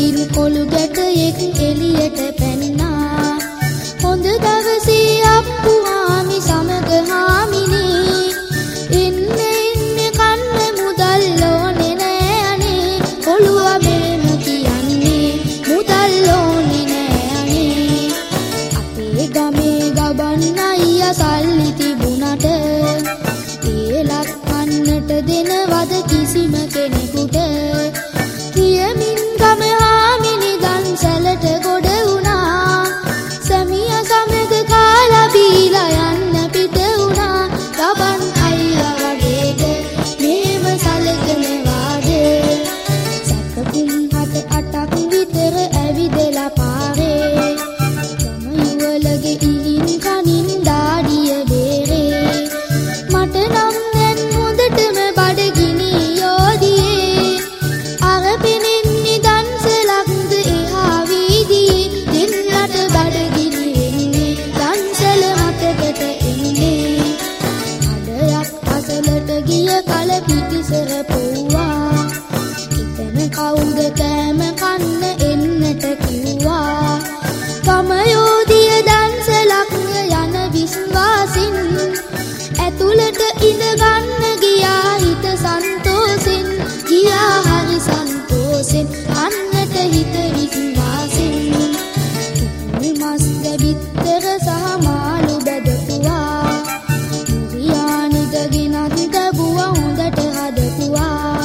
ඉදිරින් කොළු ගැටයෙක් එළියට පැන්නා. හොඳ දවසේ අප්පු හාමි සමග හාමිනේ එන්නේ කන්න මුදල් ඕනේ නෑ අනේ. කොළුවා මෙහෙම කියන්නේ මුදල් ඕනේ නෑ අනේ. අපේ ගමේ ගබන් අයියා සල්ලි තිබුණට ඒලක් කන්නට දෙනවද කිසිම කෙනෙකුට. කියමින් ගම හාමිනි දන්සලට ගොඩ වුණා. සැමියා සමග කාලා බීලා යන්න පිට වුණා. ගබන් අයියා වගේද මේව සලකනවාද. සැකපුම් 7-8ක් විතර ඇවිදලා පාරේ ගම යුවලගේ ඉලින් කනින් දාඩිය බේරේ. මට නම් දැන් හොඳටම බඩගිනි යෝදියේ. අර පෙනෙන්නේ දන්සලක්ද එහා වීදියේ. දෙන්නට බඩගිනි වෙන්නේ දන්සල මතකට එන්නේ. අඩයක් අසලට ගිය කල පිටිසර පොව්වා. එතන කවුද කෑම කන්න එන්නට කිව්වා. ගම යෝධිය දන්සලක් යන විශ්වාසින් ඇතුළට ඉඳ ගන්න ගියා හිත සන්තෝෂෙන්. ගියා හරි සන්තෝෂෙන් අන්නට හිත විශ්වාසෙන්. මස්ද බිත්තර සහ මාළු බෙදපුවා. මුරියානිද ගෙනත් දැබුවා හොඳට හදපුවා.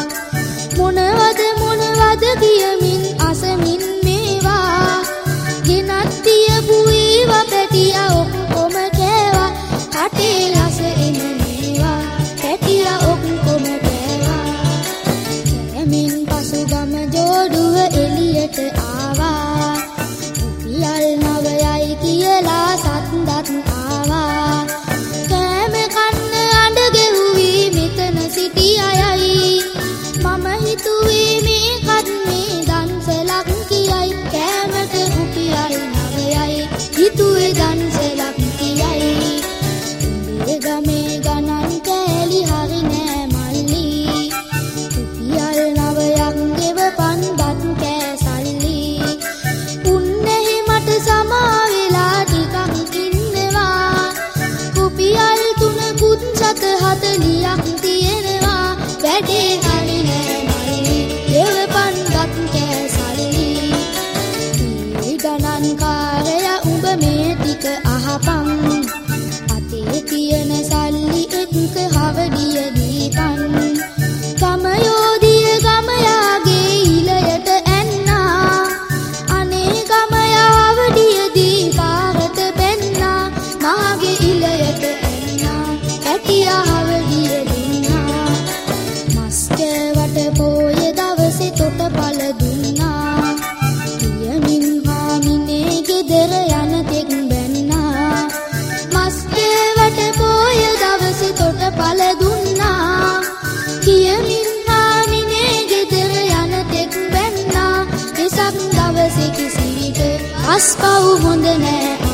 මොනවද කියමින් අසමින් මේවා ගෙනත් තියපු ඒවා පැටියා ඔක්කොම කෑවා. කටේ රස එන මේවා පැටියා ඔක්කොම කෑවා. කෑමෙන් පසු ගම ජෝඩුව එළියට ආවා. රුපියල් 9යි කියලා සත්දත් ආවා. කෑම කන්න අඬ ගෙව්වී මෙතන සිටි අයයි. මම හිතුවේ මේකත් මේ දන්සලක් කියයි. කෑමට රුපියල් 9යි හිතුවේ දන්සලක් කියයි. උඹේ ගමේ ගණන් කෑලි හරි නෑ මල්ලි. රුපියල් 9ක් ගෙවපන් දත් කෑ සල්ලි. උන්නේ මට සමා වෙලා ටිකක් ඉන්නවා. රුපියල් 3කුත් 740ක් තියෙනවා. වැඩේ හරි නෑ මල්ලි ගෙවපන් දත් කෑ සල්ලි. මේ ගණන් කාරයා උඹ මේ ටික අහපන්. අතේ තියෙන සල්ලි එක්ක හවඩිය දීපන්. ගම යෝධිය ගම යාගේ ඉලයට ඇන්නා. අනේ ගම යාවඩිය දී පාරට බැන්නා. මාගේ ඉලයට ඇන්නා පැටියා හවඩිය දුන්නා. මස් කෑවට පෝය දවසේ තොටපල දුන්නා. කියමින් හාමිනේ ගෙදර යන තෙක් බැන්නා. මස් කෑවට පෝය දවසේ තොටපල දුන්නා. කියමින් හාමිනේ ගෙදර යන තෙක් බැන්නා. වෙසක් දවසේ කිසි විට අස්පව් හොඳ නෑ